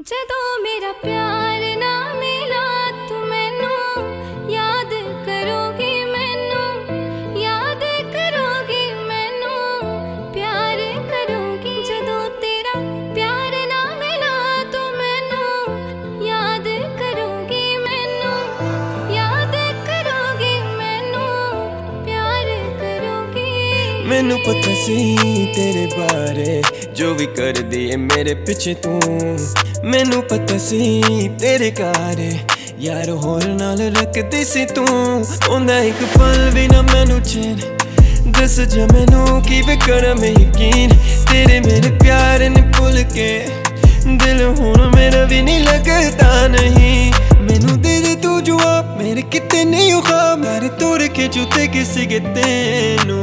जदों मेरा प्यार ना मिला तू मैनू याद करोगी मैनू याद करोगी मैनू प्यार करोगी। जदों तेरा प्यार ना मिला तू मैनू याद करोगी मैनू याद करोगी मैनू प्यार करोगी। मैनू पता सी तेरे बारे जो भी कर दिए मेरे पिछे तू। मैनू पता सी तेरे कारे यार होर नाल रखदी सी तू। ओंदा एक पल भी ना मैनू चैन दस जा मैनू किवें करां मैं यकीन। तेरे मेरे प्यार ने भुल के दिल हुण मेरा भी नहीं लगदा नहीं। मैनू दे दे तू जवाब मेरे किते नहीं ख्वाब घर तोड़ के जूते किसी के तेनू।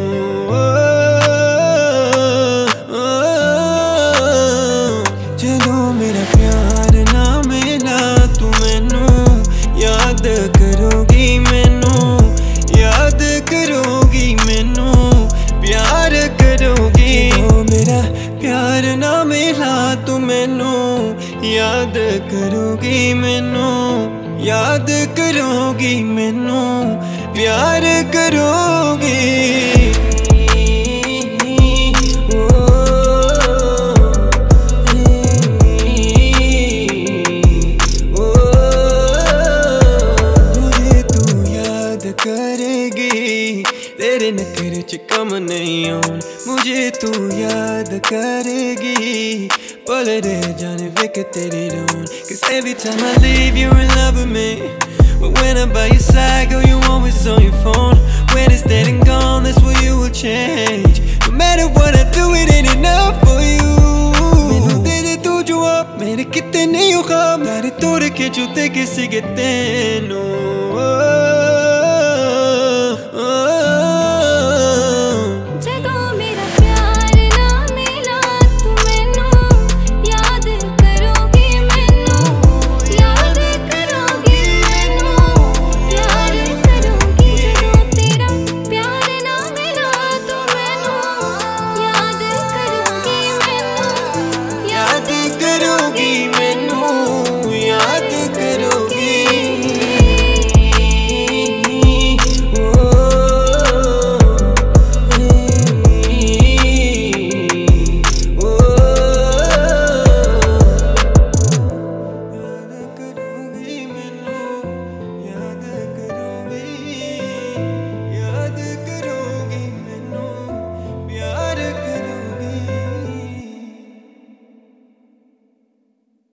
जदों मेरा प्यार ना मिला तू मैनू याद करोगी मैनू याद करोगी मैनू प्यार करोगी। जदों मेरा प्यार ना मिला तू मैनू याद करोगी मैनू याद करोगी मैनू प्यार करोगी। तेरे नखरे च कम नहीं आउन मुझे तू याद करेगी। पल रह जाने विक तेरी रोन cause every time I leave you in love with me. But when I'm by your side girl you always on your phone. When it's dead and gone that's where you will change. No matter what I do it ain't enough for you. मैनू दे दे तू जवाब मेरे किते नहीं ख्वाब घर तोड़ के जूते किसी के तेनू।